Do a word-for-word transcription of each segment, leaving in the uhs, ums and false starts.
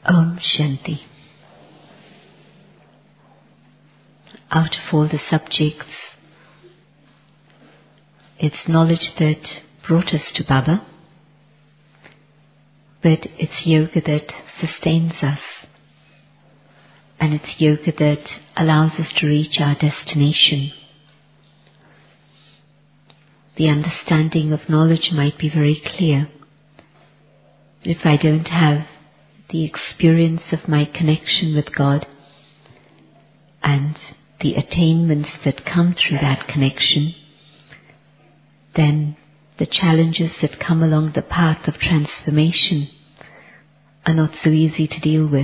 Om Shanti. Out of all the subjects, it's knowledge that brought us to Baba, but it's yoga that sustains us, and it's yoga that allows us to reach our destination. The understanding of knowledge might be very clear, but if I don't have the experience of my connection with God and the attainments that come through that connection, then the challenges that come along the path of transformation are not so easy to deal with.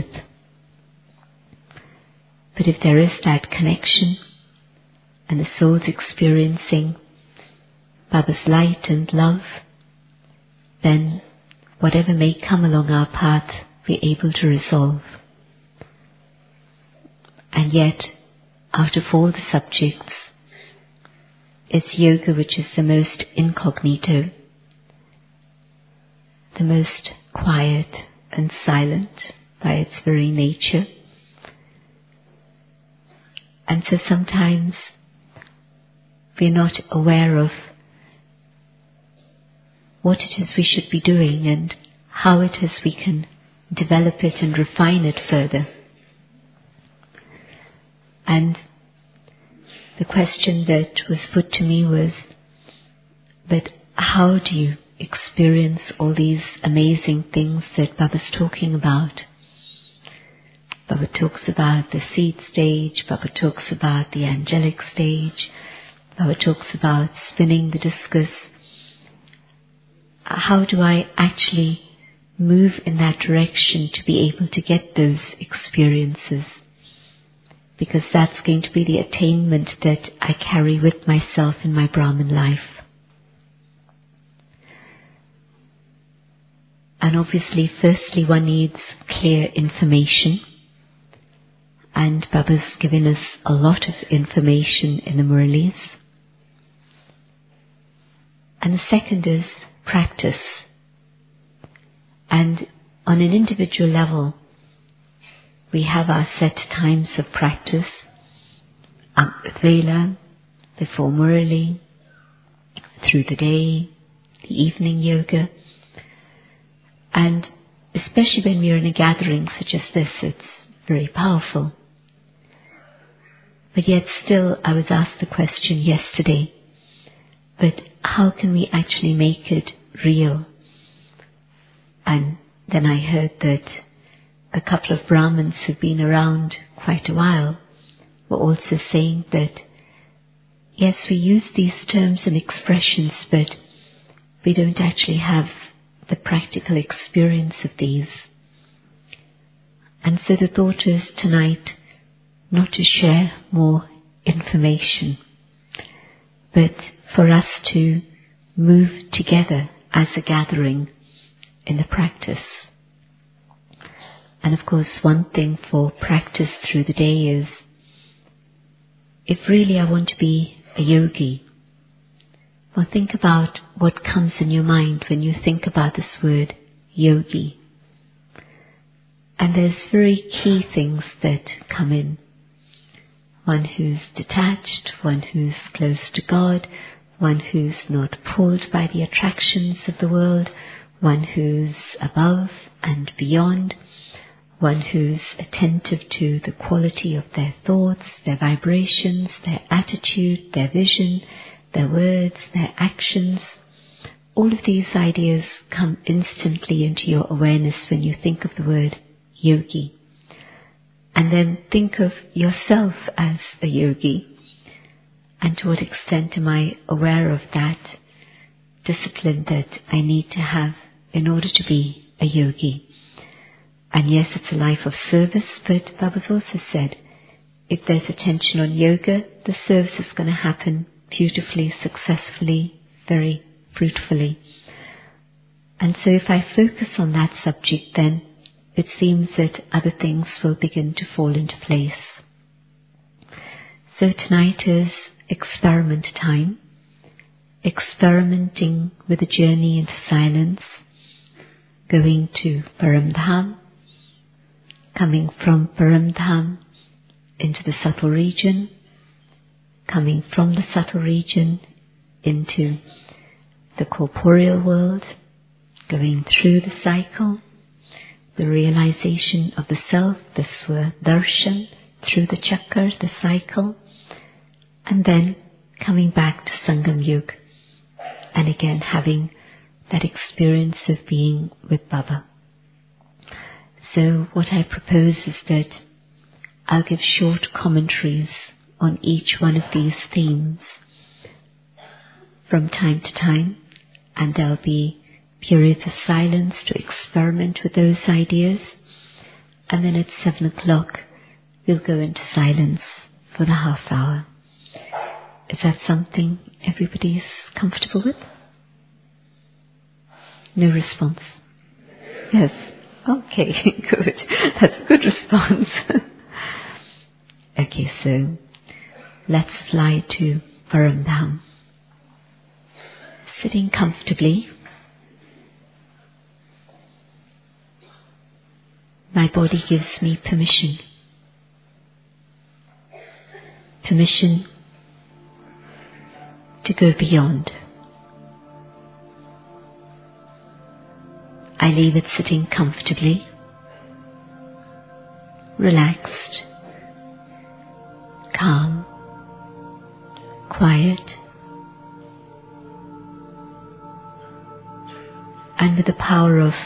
But if there is that connection and the soul's experiencing Baba's light and love, then whatever may come along our path, we're able to resolve. And yet, out of all the subjects, it's yoga which is the most incognito, the most quiet and silent by its very nature. And so sometimes we're not aware of what it is we should be doing and how it is we can develop it and refine it further. And the question that was put to me was, but how do you experience all these amazing things that Baba's talking about? Baba talks about the seed stage, Baba talks about the angelic stage, Baba talks about spinning the discus. How do I actually move in that direction to be able to get those experiences? Because that's going to be the attainment that I carry with myself in my Brahman life. And obviously, firstly, one needs clear information. And Baba's given us a lot of information in the Muralis. And the second is practice. And on an individual level, we have our set times of practice, Amrit Vela, before Murali, through the day, the evening yoga. And especially when we are in a gathering such as this, it's very powerful. But yet still, I was asked the question yesterday, but how can we actually make it real? And then I heard that a couple of Brahmins who've been around quite a while were also saying that, yes, we use these terms and expressions, but we don't actually have the practical experience of these. And so the thought is tonight not to share more information, but for us to move together as a gathering in the practice. And of course, one thing for practice through the day is, if really I want to be a yogi, well, think about what comes in your mind when you think about this word, yogi. And there's very key things that come in. One who's detached, one who's close to God, one who's not pulled by the attractions of the world, one who's above and beyond, one who's attentive to the quality of their thoughts, their vibrations, their attitude, their vision, their words, their actions. All of these ideas come instantly into your awareness when you think of the word yogi. And then think of yourself as a yogi. And to what extent am I aware of that discipline that I need to have in order to be a yogi? And yes, it's a life of service, but Baba's also said, if there's attention on yoga, the service is going to happen beautifully, successfully, very fruitfully. And so if I focus on that subject, then it seems that other things will begin to fall into place. So tonight is experiment time, experimenting with the journey into silence, going to Paramdham, coming from Paramdham into the subtle region, coming from the subtle region into the corporeal world, going through the cycle, the realization of the self, the Swa-darshan, through the chakra, the cycle, and then coming back to Sangam Yug, and again having that experience of being with Baba. So what I propose is that I'll give short commentaries on each one of these themes from time to time, and there'll be periods of silence to experiment with those ideas, and then at seven o'clock we'll go into silence for the half hour. Is that something everybody's comfortable with? No response? Yes. Okay, good. That's a good response. Okay, so let's fly to Paramdham. Sitting comfortably. My body gives me permission. Permission to go beyond. I leave it sitting comfortably, relaxed, calm, quiet, and with the power of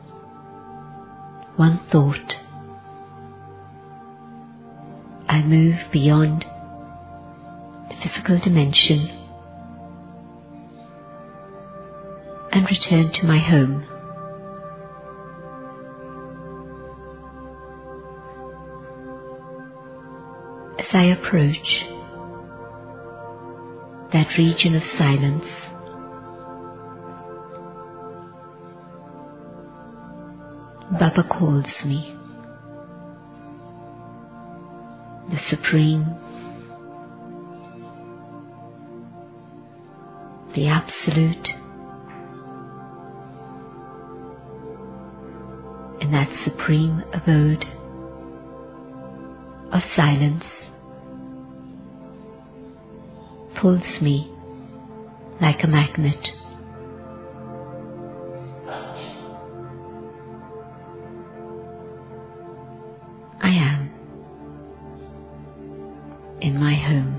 one thought, I move beyond the physical dimension and return to my home. As I approach that region of silence, Baba calls me, the Supreme, the Absolute, in that supreme abode of silence, pulls me like a magnet. I am in my home.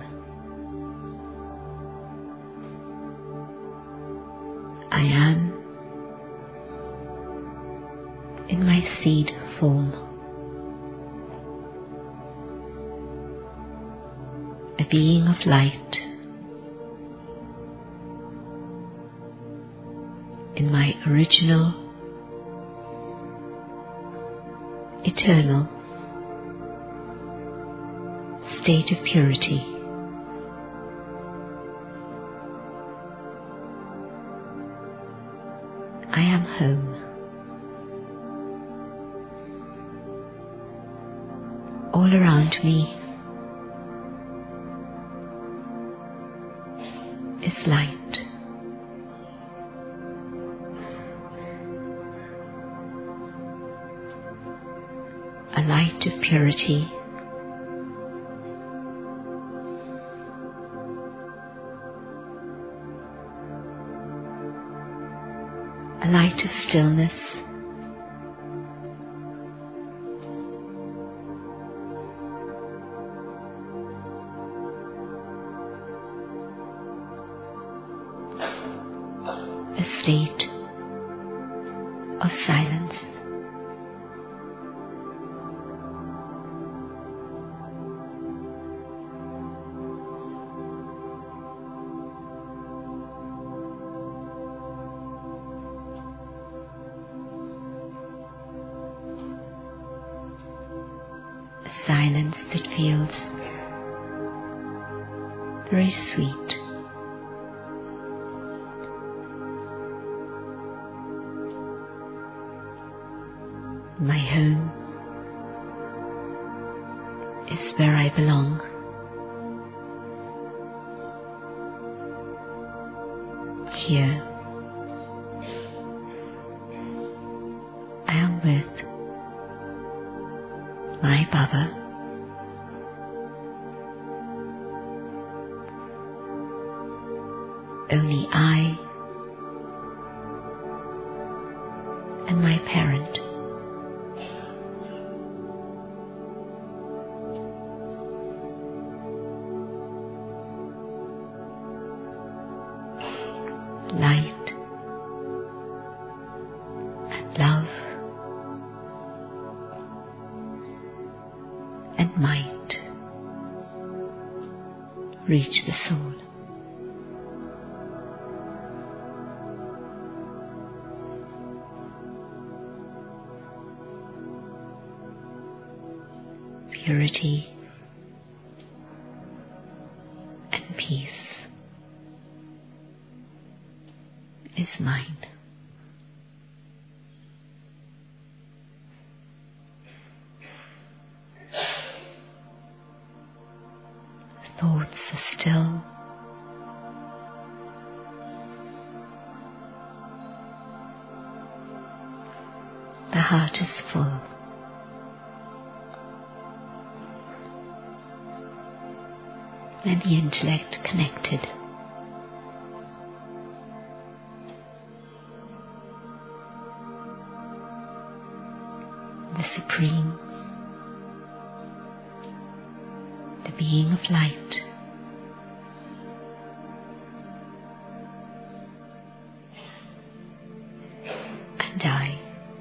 I am in my seed form, a being of light, in my original, eternal state of purity. I am home. All around me is light. A light of purity, a light of stillness, a state of silence. A silence that feels very sweet. My home is where I belong. Here I am with my Baba, only I and my parent. Light and love and might reach the soul. Purity and peace is mine. Thoughts are still. The heart is full. And the intellect connected. The Supreme, the Being of Light, and I.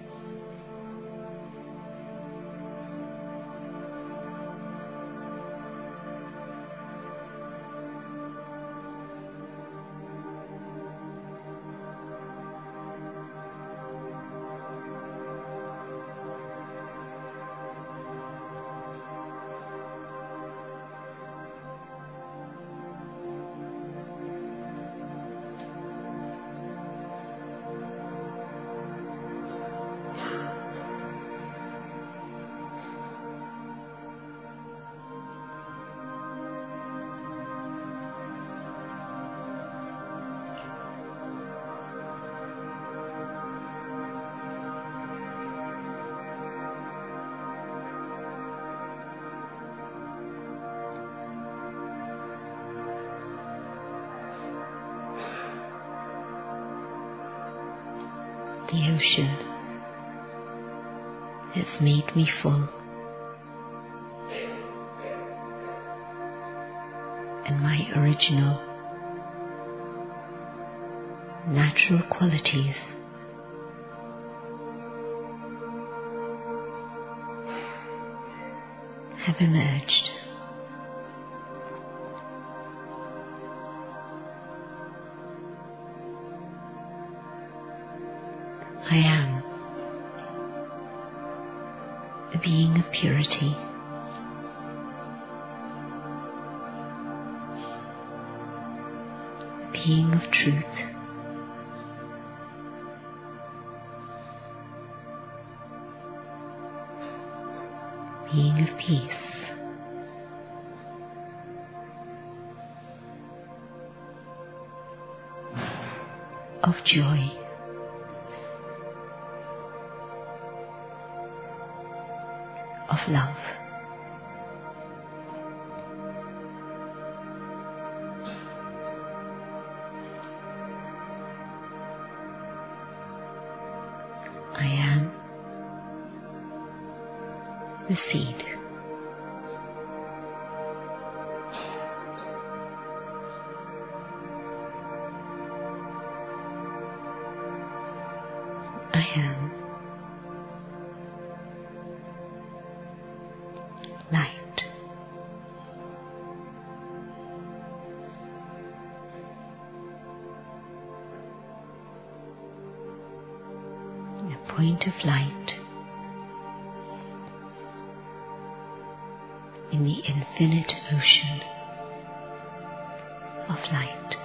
The ocean has made me full, and my original natural qualities have emerged. I am a being of purity, a being of truth, being of peace, of joy, of love. I am the seed. I am light. A point of light in the infinite ocean of light.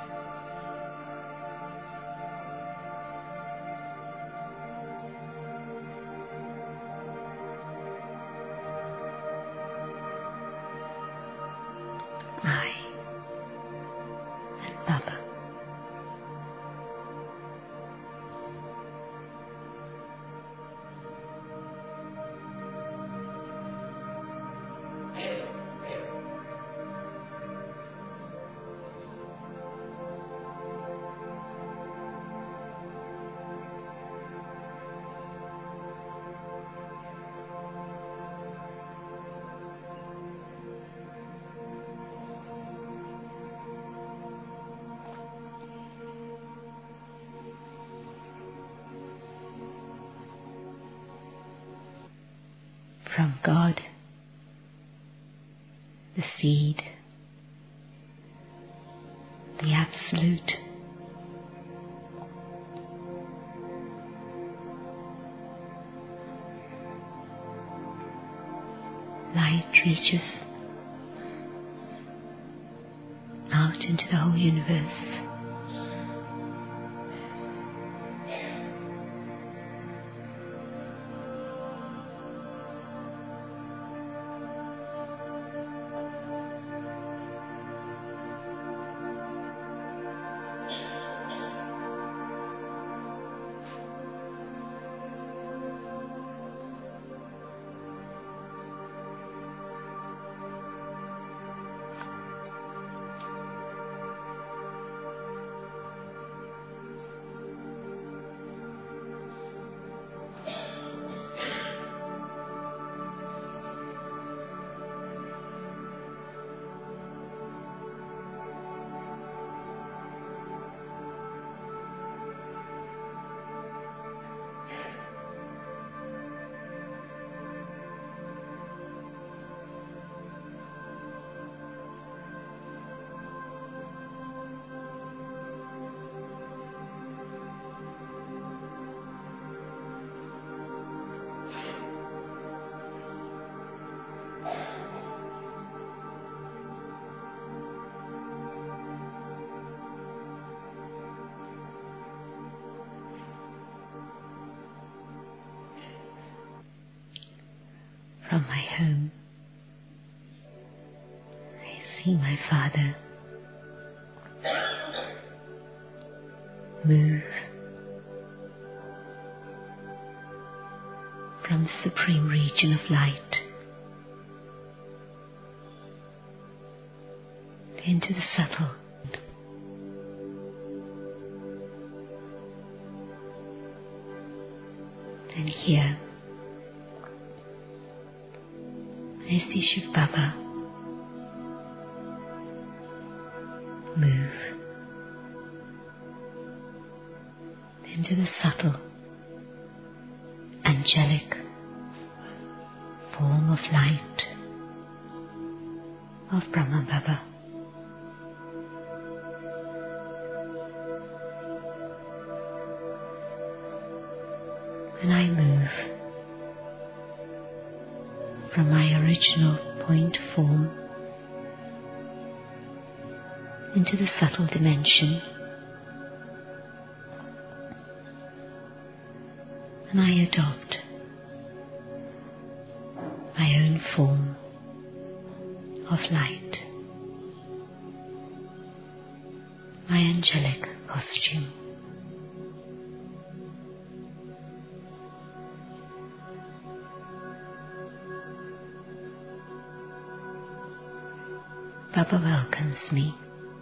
I and Baba. from God, the seed, the Absolute. Light reaches out into the whole universe. From my home, I see my Father move from the supreme region of light into the subtle. And here I see Shiv Baba move into the subtle, angelic form of light of Brahma Baba. And I move from my original point form into the subtle dimension, and I adopt my own form of light, my angelic costume. Baba welcomes me.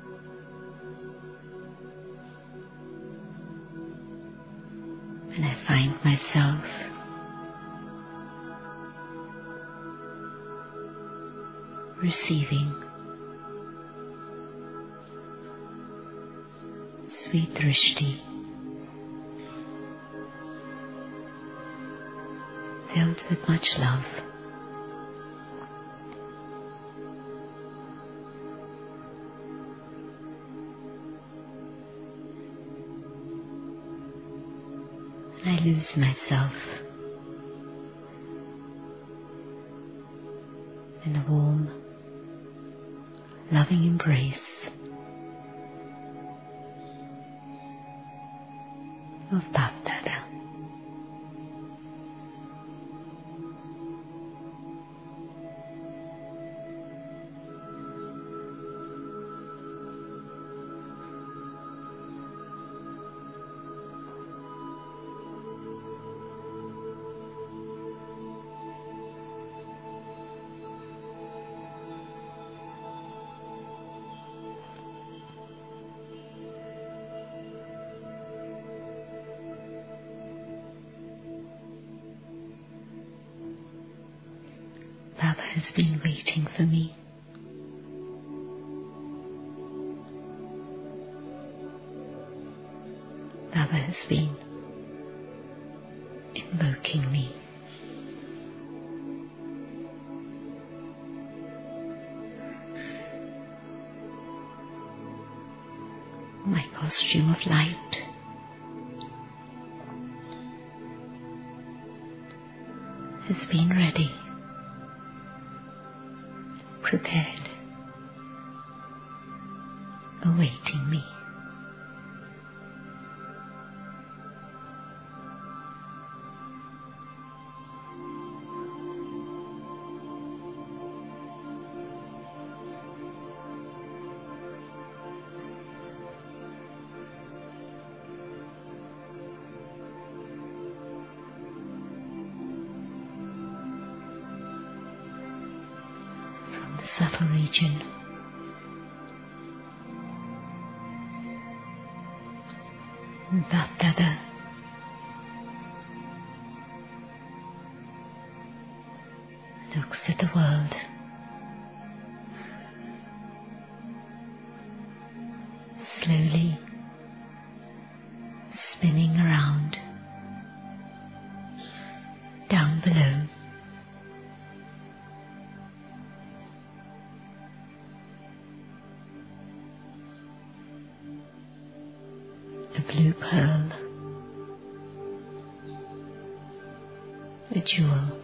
And I find myself receiving sweet drishti, filled with much love. I lose myself in the warm, loving embrace of Bap-Dada. Baba has been waiting for me. Baba has been invoking me. my costume of light, has been ready, prepared, awaiting me. Subtle region, Bapdada, looks at the world, slowly spinning around, down below. A blue pearl, a jewel,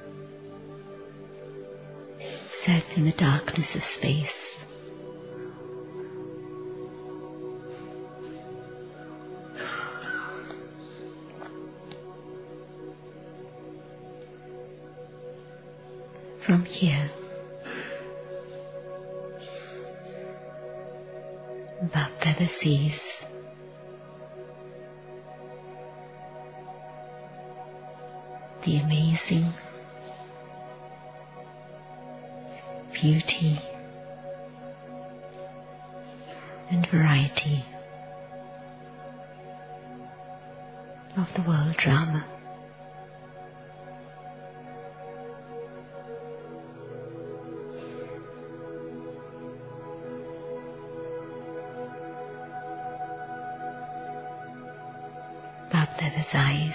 set in the darkness of space. From here, Bapdada sees the amazing beauty and variety of the world drama. Bapdada's eyes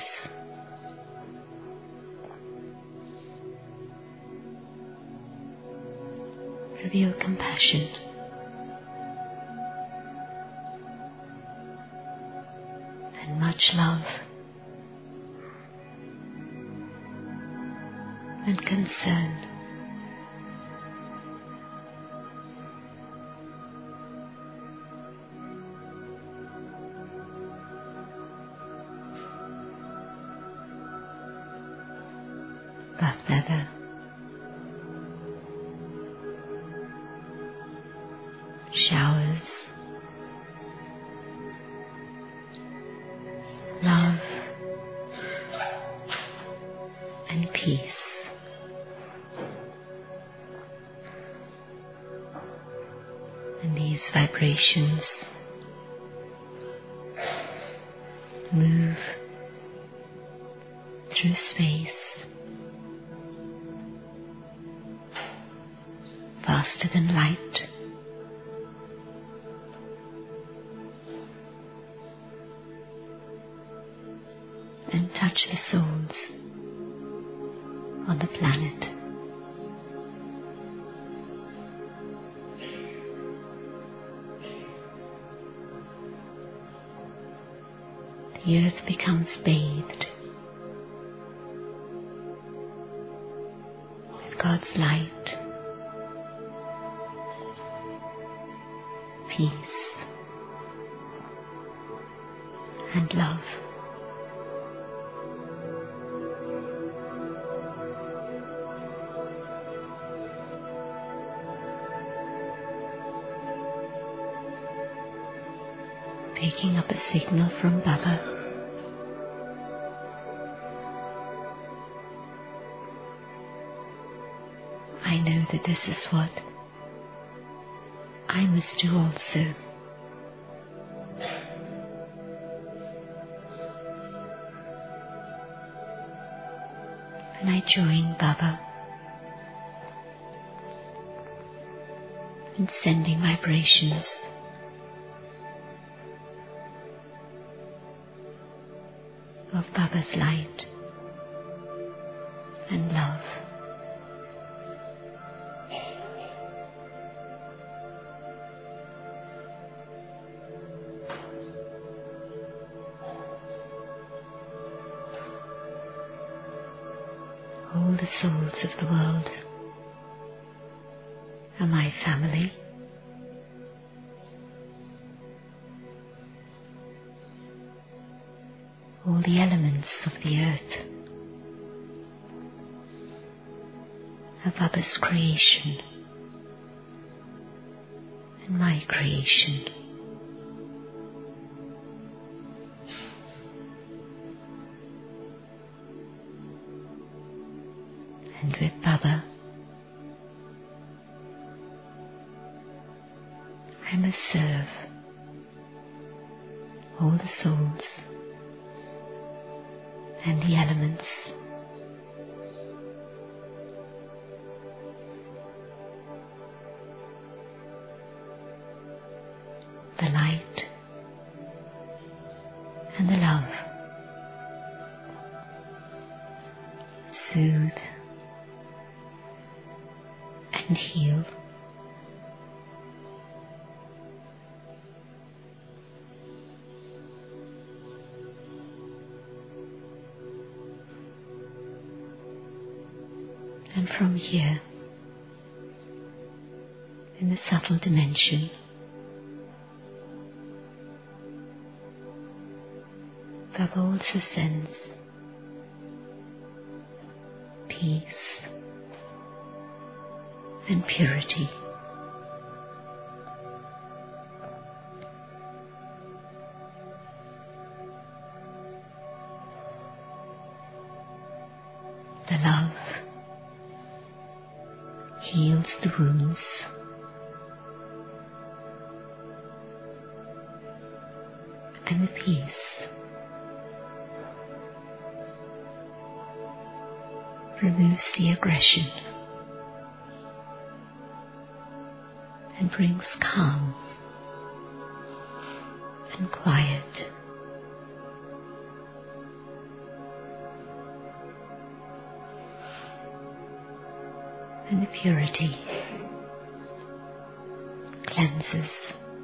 reveal compassion, and much love and concern. Bapdada showers love and peace and these vibrations move through space faster than light. And touch the souls on the planet. The earth becomes bathed with God's light, peace, and love. Picking up a signal from Baba, I know that this is what I must do also. And I join Baba in sending vibrations of Baba's light and love. All the souls of the world are my family. All the elements of the earth are Baba's creation and my creation. And with Baba, I must serve all the souls and the elements. The light and the love. Soothe and heal. And from here, in the subtle dimension, Baba also sends peace and purity. The love heals the wounds, and the peace removes the aggression and brings calm and quiet. And the purity cleanses.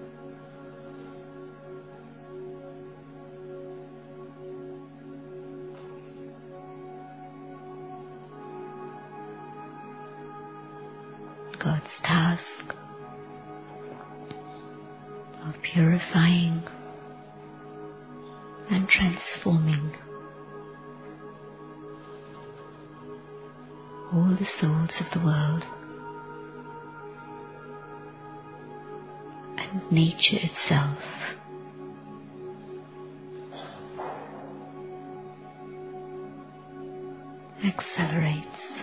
God's task of purifying and transforming all the souls of the world and nature itself accelerates.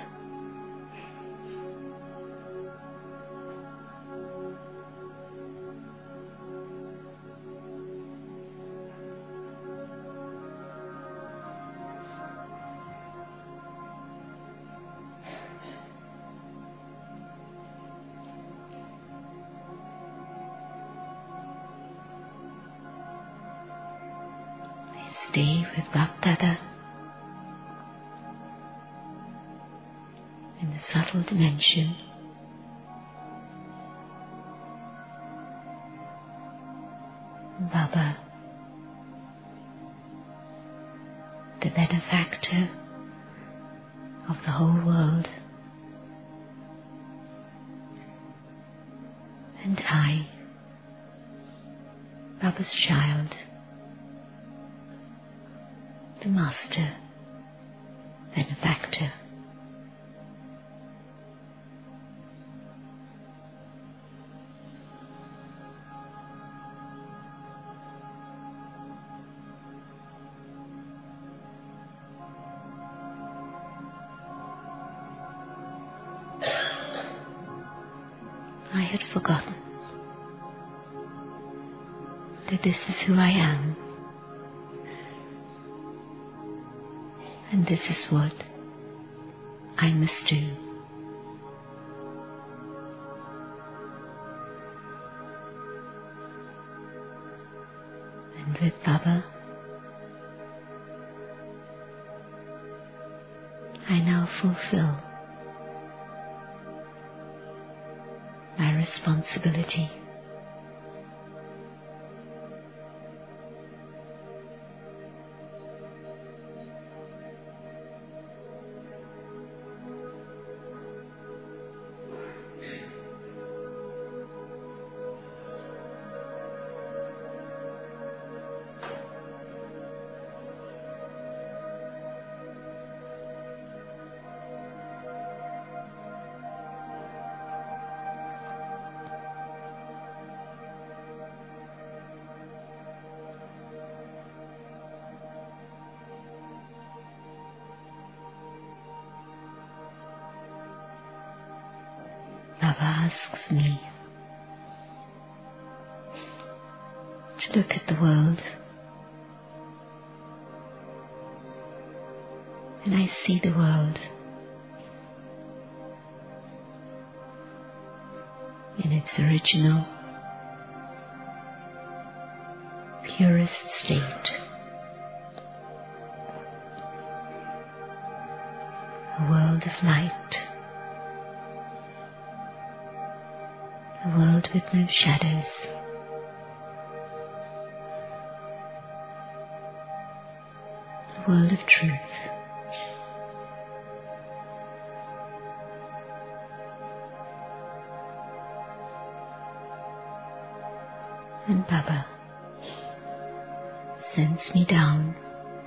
Stay with Bapdada in the subtle dimension. Baba, the benefactor of the whole world, and I, Baba's child, the master benefactor. I had forgotten that this is who I am, and this is what I must do. And with Baba, I now fulfill my responsibility. Baba asks me to look at the world, and I see the world in its original, purest state. A world of light, a world with no shadows, a world of truth. And Baba sends me down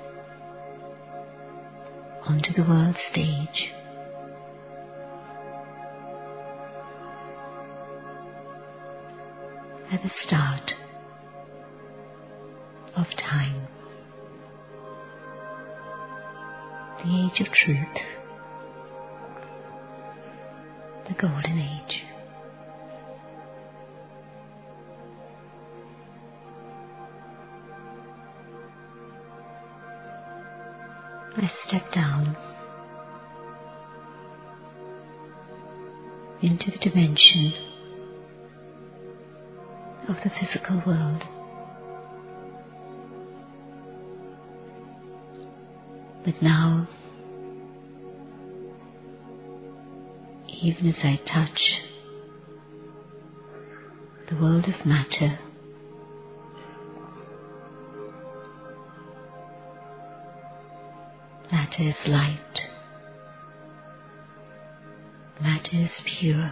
onto the world stage, at the start of time, the age of truth, the golden age. I step down into the dimension of the physical world. But now, even as I touch the world of matter, matter is light, matter is pure,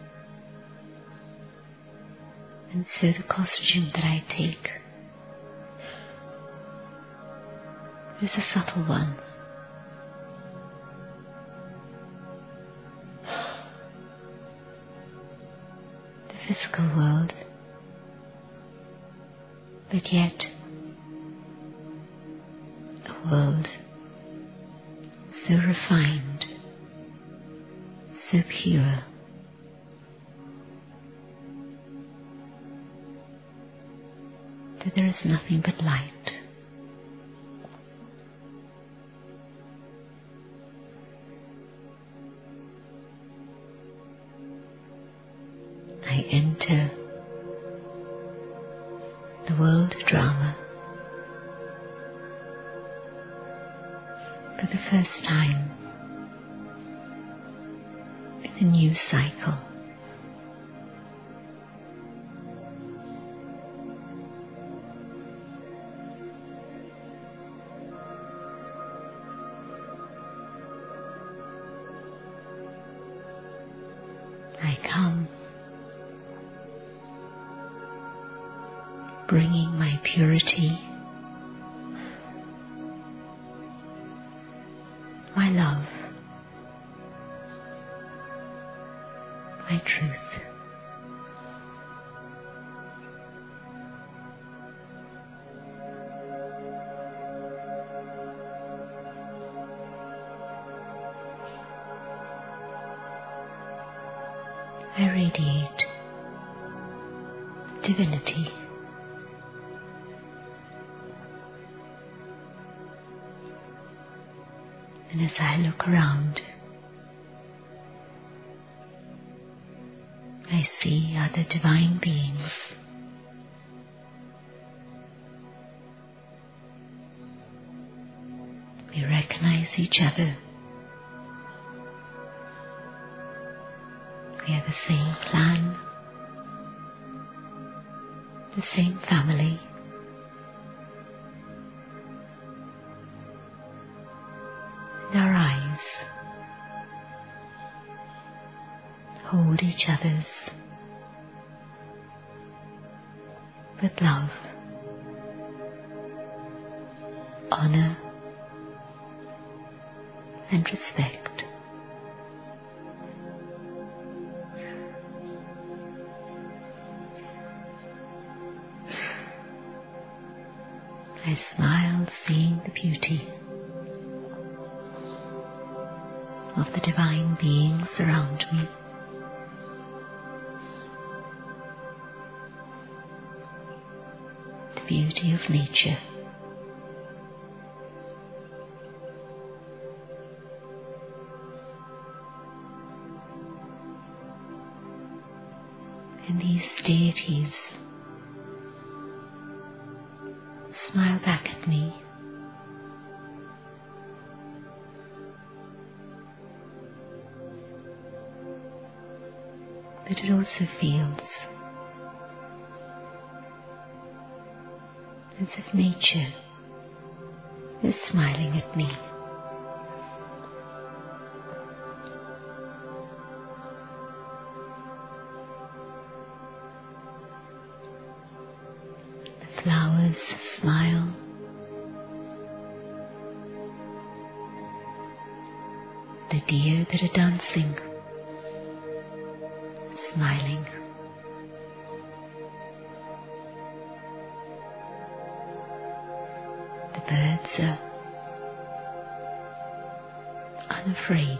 and so the costume that I take is a subtle one. The physical world, but yet a world so refined, so pure, that there is nothing but light. I enter the world of drama for the first time in a new cycle. I come bringing my purity, my love, my truth. I radiate divinity. And as I look around, I see other divine beings. We recognize each other. We are the same clan, the same family. And our eyes hold each other's with love, honor, and respect. I smile, seeing the beauty of the divine beings around me. beauty of nature. And these deities smile back at me. But it also feels as if nature is smiling at me. The flowers smile. The deer that are dancing, smiling. The birds are unafraid,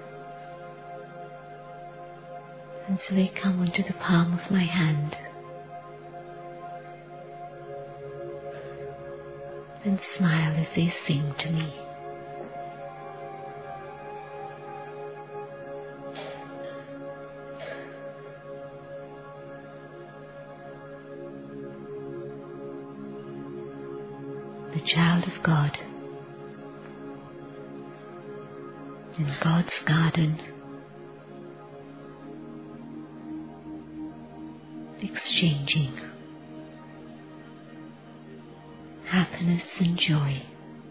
and so they come onto the palm of my hand and smile as they sing to me. The child of God in God's garden, exchanging happiness and joy.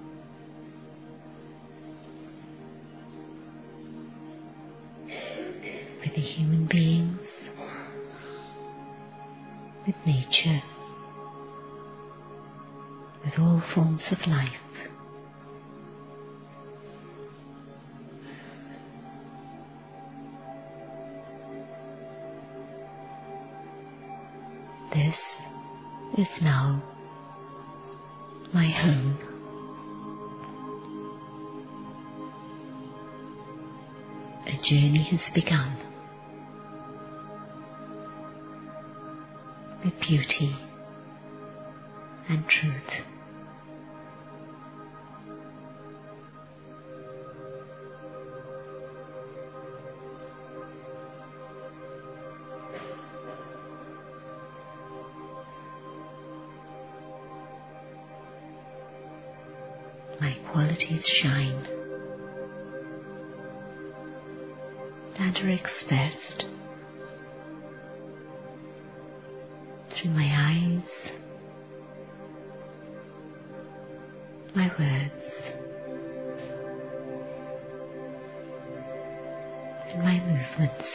With the human beings, with nature, with all forms of life. This is now my home. A journey has begun with beauty and truth. My qualities shine and are expressed through my eyes, my words, and my movements,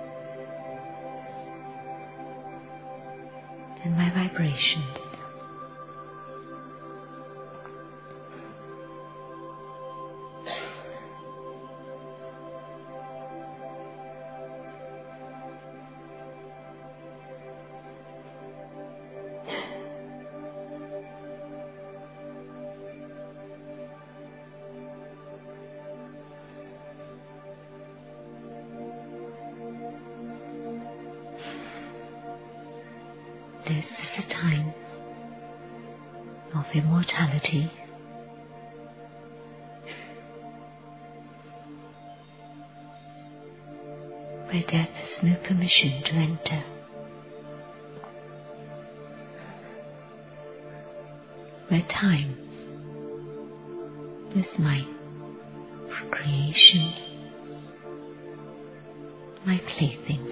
and my vibrations. This is a time of immortality, where death has no permission to enter, where time is my procreation, my plaything.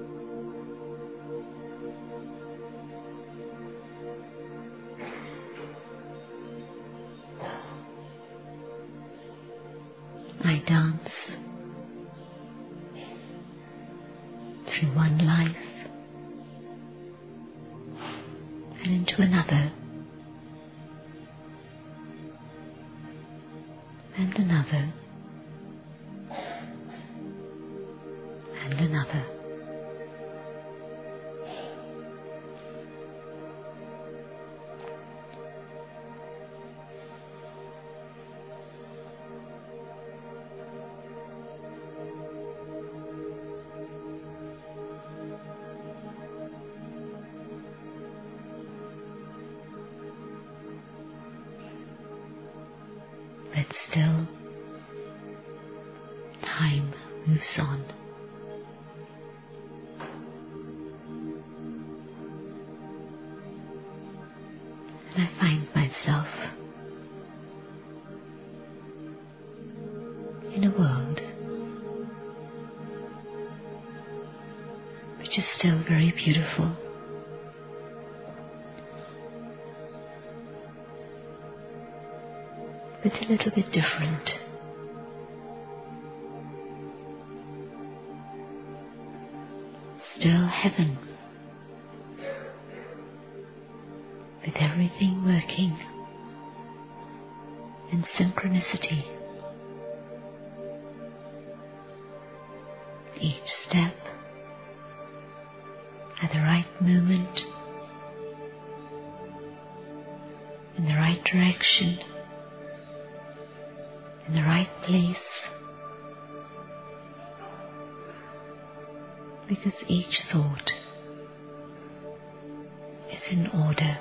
I dance through one life and into another and another and another. still, time moves on. And I find myself in a world which is still very beautiful, but a little bit different. Still heaven, with everything working in synchronicity. Each step at the right moment, in the right direction, in the right place, because each thought is in order.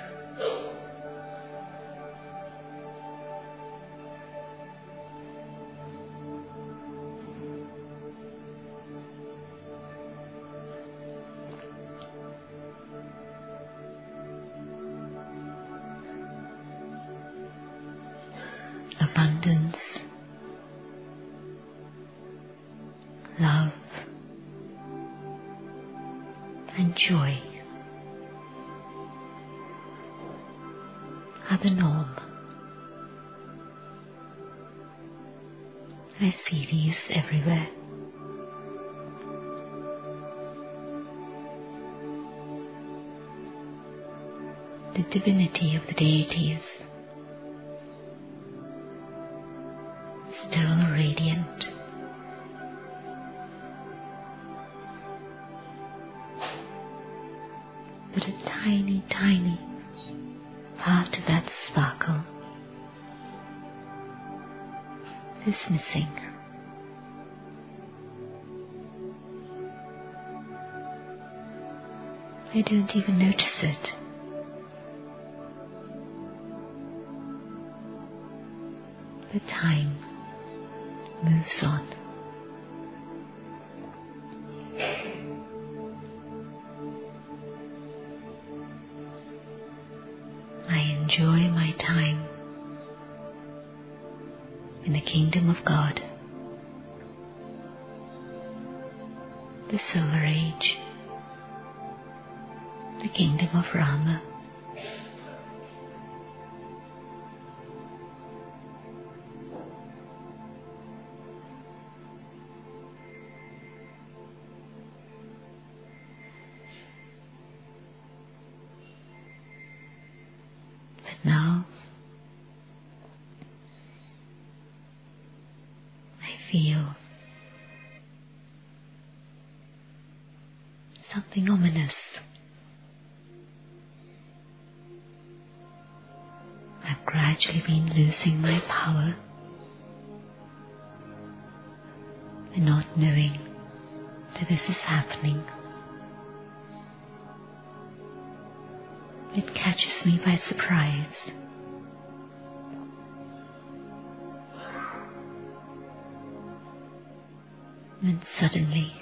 Abundance, love, and joy are the norm. I see these everywhere. The divinity of the deities still radiant. But a tiny, tiny part of that sparkle is missing. I don't even notice it. The time moves on. I enjoy my time in the kingdom of God, the Silver Age, the kingdom of Rama. Now, I feel something ominous. I've gradually been losing my power and not knowing that this is happening. It catches me by surprise. And suddenly,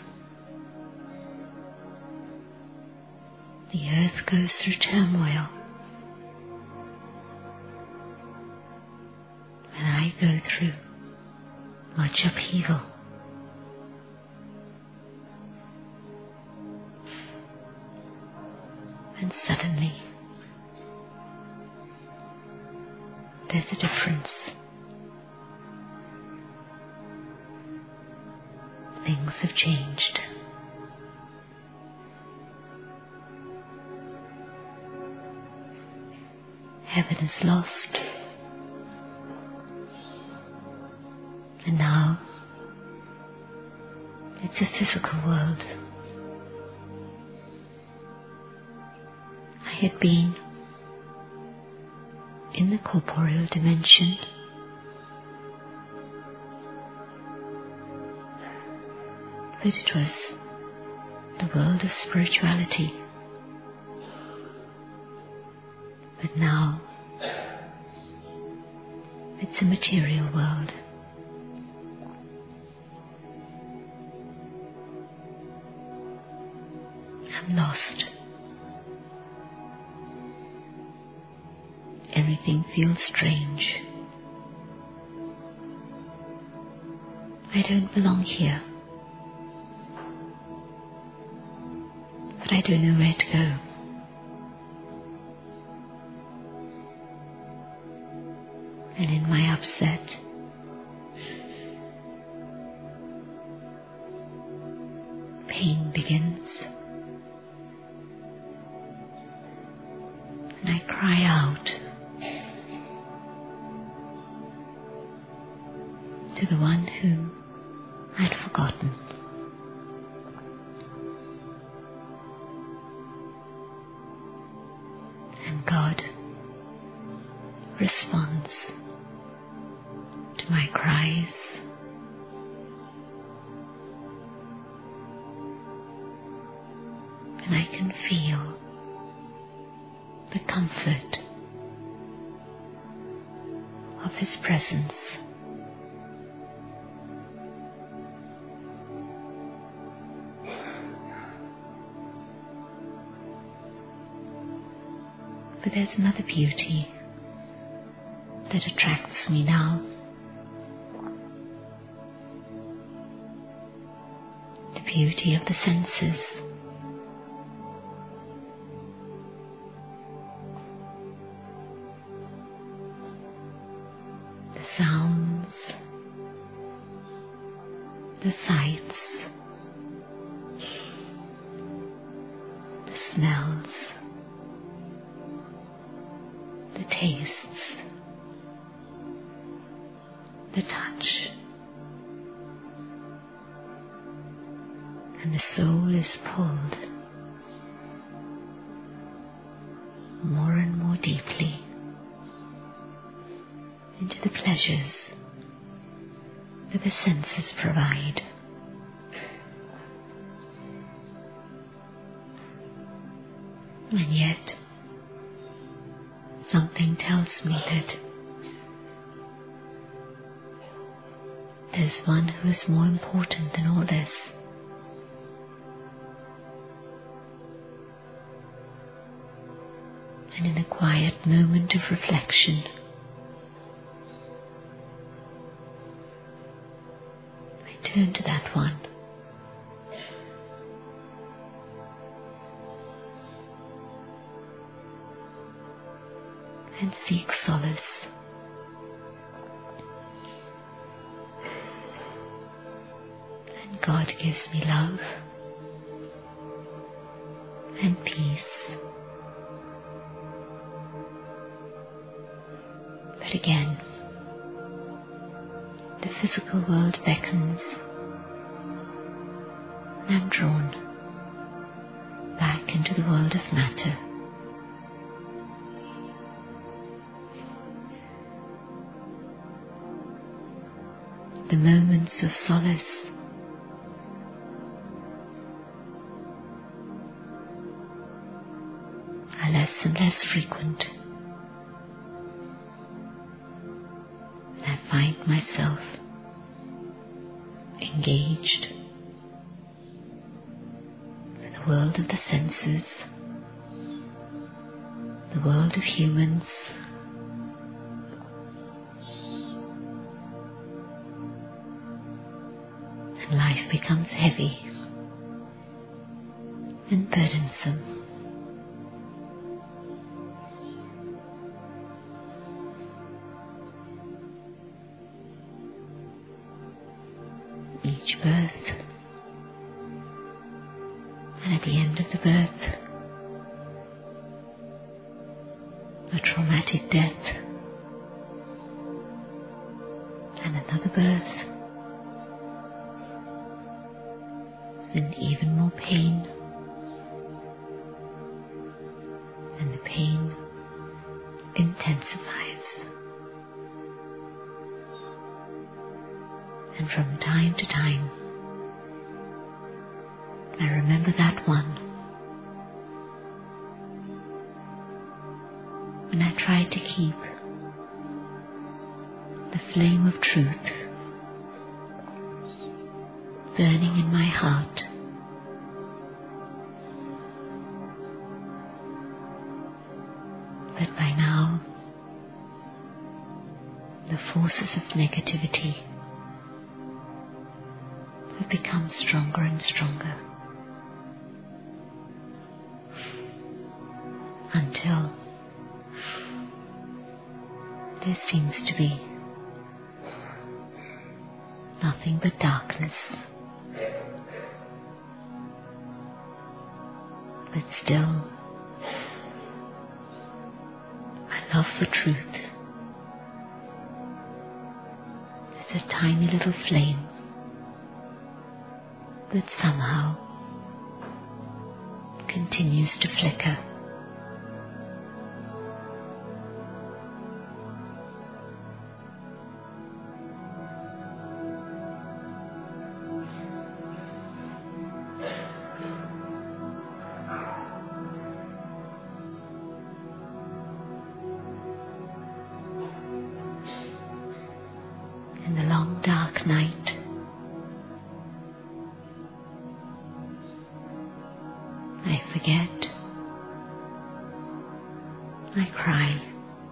the earth goes through turmoil. And I go through much upheaval. And suddenly, there's a difference. Things have changed. Heaven is lost. And now, it's a physical world. I had been in the corporeal dimension, but it was the world of spirituality. But now It's a material world. I'm lost. Everything feels strange. I don't belong here. But I don't know where to go. And in my upset, pain begins. And I cry out to the one whom I'd forgotten. And God responds to my cries. And I can feel the comfort of His presence. But there's another beauty that attracts me now. The beauty of the senses. The sounds, the sights, the smells, the tastes, the touch, and the soul is pulled more and more deeply into the pleasures that the senses provide. And yet, something tells me that there's one who is more important than all this. And in a quiet moment of reflection, I turn to that one. And seek solace. And God gives me love and peace. But again, the physical world beckons, and I'm drawn back into the world of matter. The moments of solace are less and less frequent. And I find myself engaged with the world of the senses, the world of humans, and life becomes heavy and burdensome. Each birth, and at the end of the birth, a traumatic death, and another birth, and even more pain, and the pain intensifies. And from time to time, I remember that one, and I try to keep flame of truth burning in my heart. But by now, the forces of negativity have become stronger and stronger until there seems to be nothing but darkness. But still, I love the truth. It's a tiny little flame that somehow continues to flicker. In the long dark night, I forget, I cry,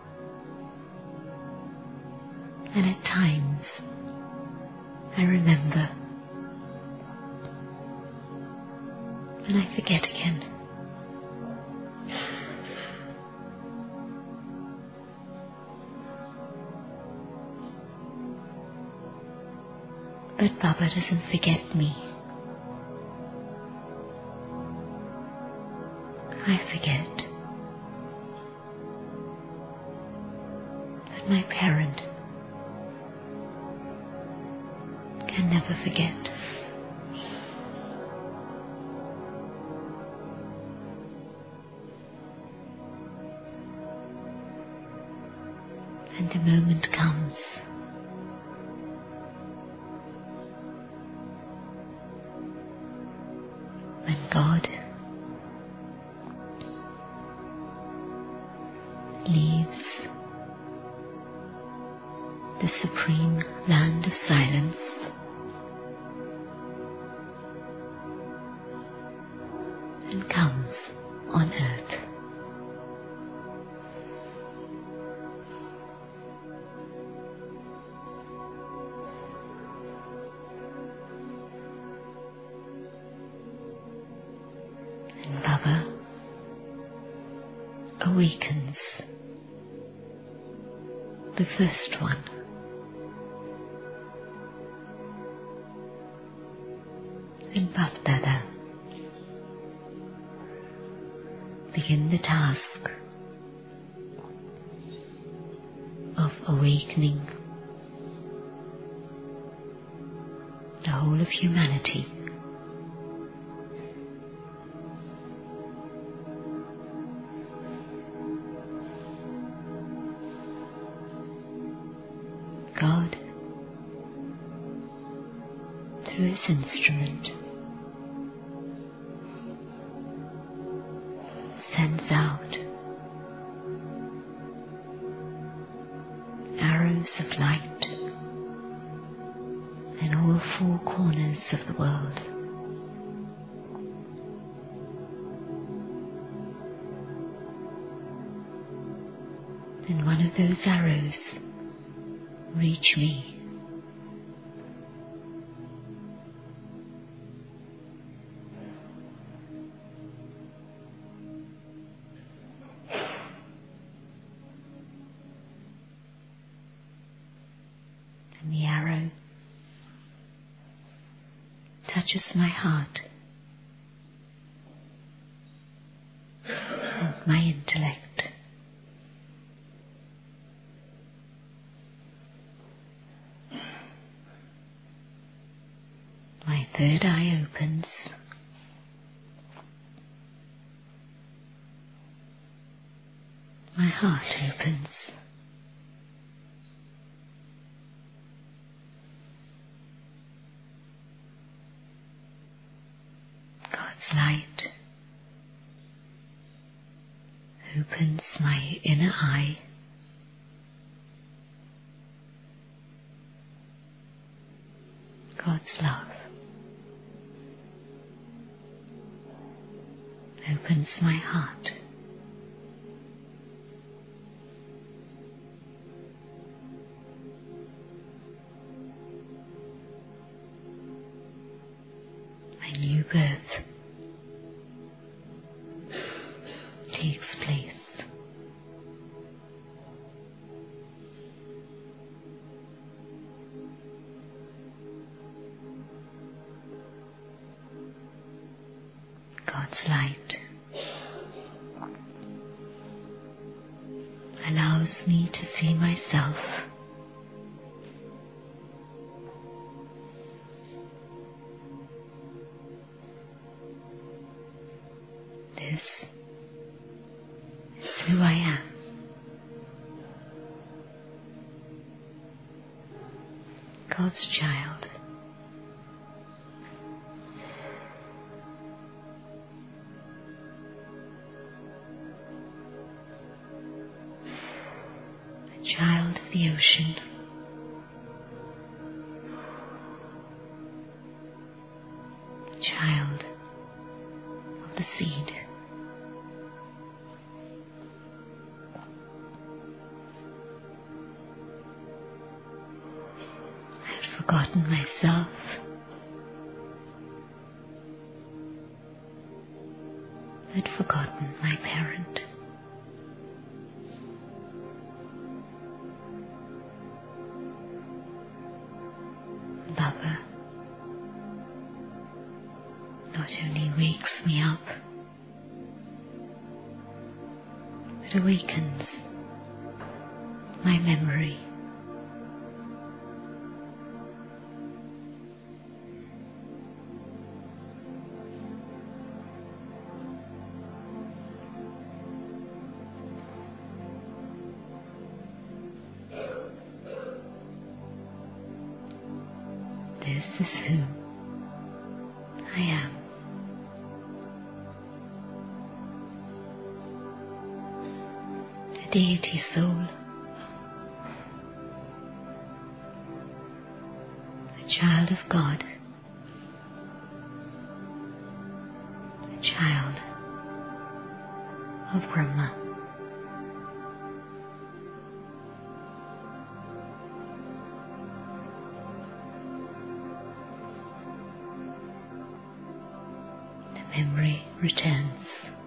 and at times I remember, and I forget again. But Baba doesn't forget me. I forget. But my parent can never forget. And the moment comes when God leaves the supreme land of silence and comes on earth. And Baba awakens the first one. And Bap Dada begin the task of awakening the whole of humanity. God, through his instrument, sends out arrows of light in all four corners of the world. And one of those arrows reach me. And the arrow touches my heart and my intellect. My third eye opens. My heart opens. God's light opens my inner eye. love opens my heart. My new birth takes place. God's light allows me to see myself this is who I am. God's child. A child of the ocean. A child of the seed. Forgotten myself. I'd forgotten my parent. Baba not only wakes me up, but awakens my memory. This is who I am. A deity soul. A child of God. A child of Brahma. Memory returns.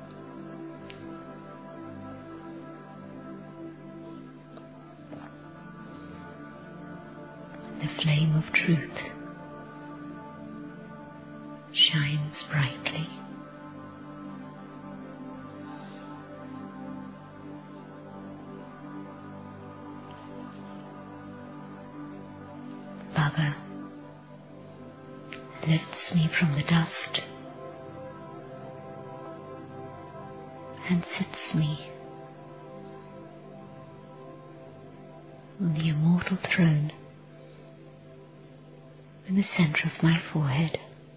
The flame of truth shines brightly. Baba lifts me from the dust and sits me on the immortal throne in the center of my forehead.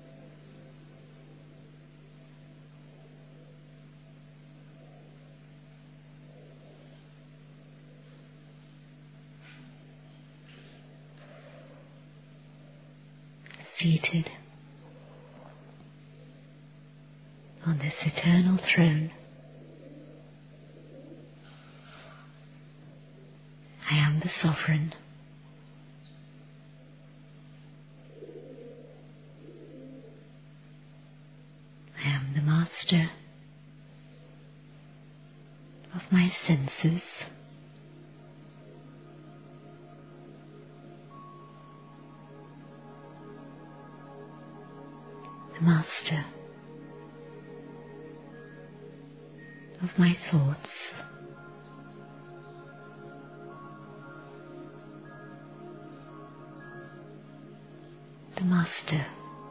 Seated on this eternal throne, I am the sovereign. I am the master of my senses. The master of my thoughts. The master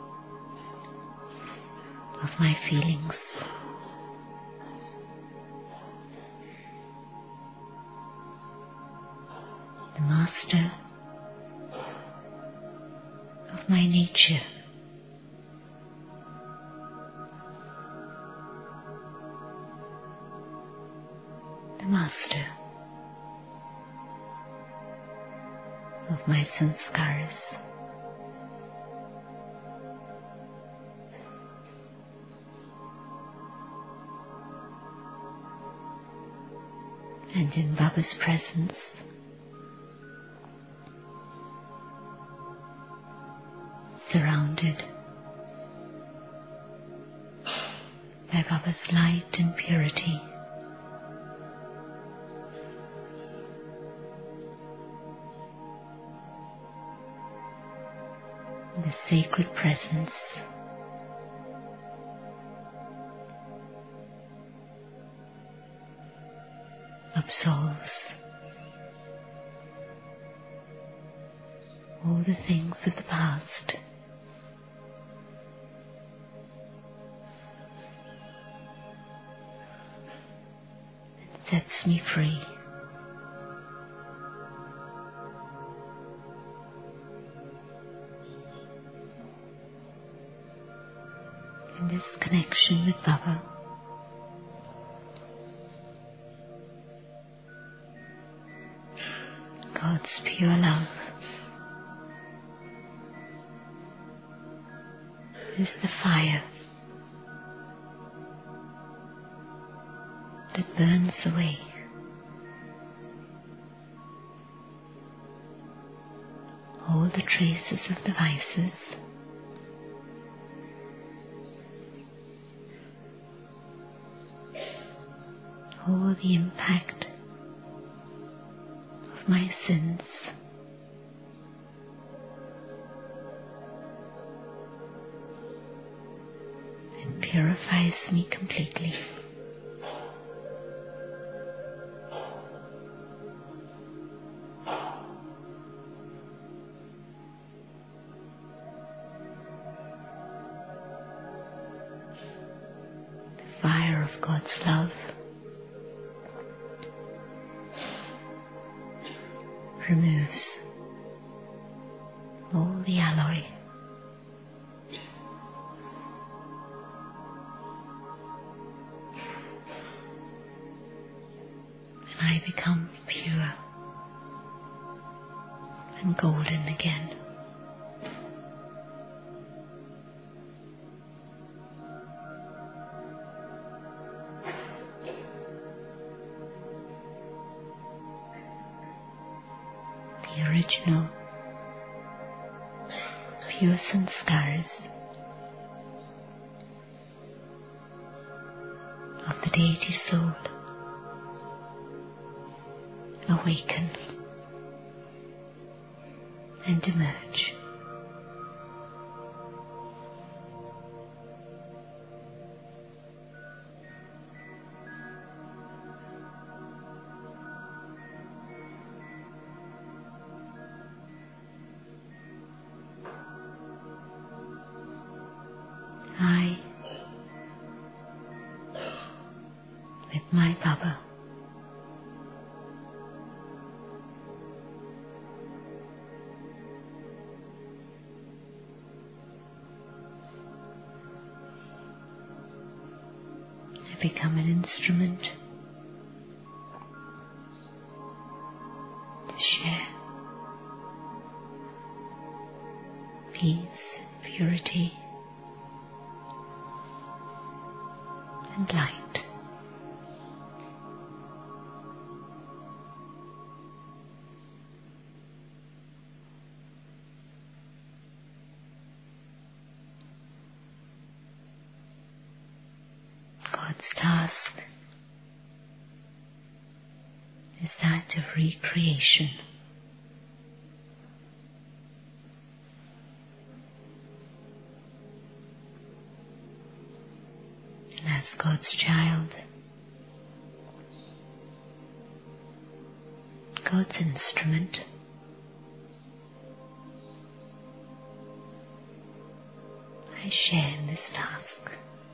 of my feelings. The master of my nature. The master of my sanskaras. and in Baba's presence, surrounded by Baba's light and purity. The sacred presence absolves all the things of the past and sets me free. In this connection with Baba, God's pure love is the fire that burns away all the traces of the vices, all the impact of my sins, and purifies me completely. The fire of God's love removes all the alloy and I become pure and golden again. The original pure sanskaras of the deity soul awaken and emerge. I, with my Baba, I become an instrument to share peace, purity, and light. God's task is that of recreation. And as God's child, God's instrument, I share in this task.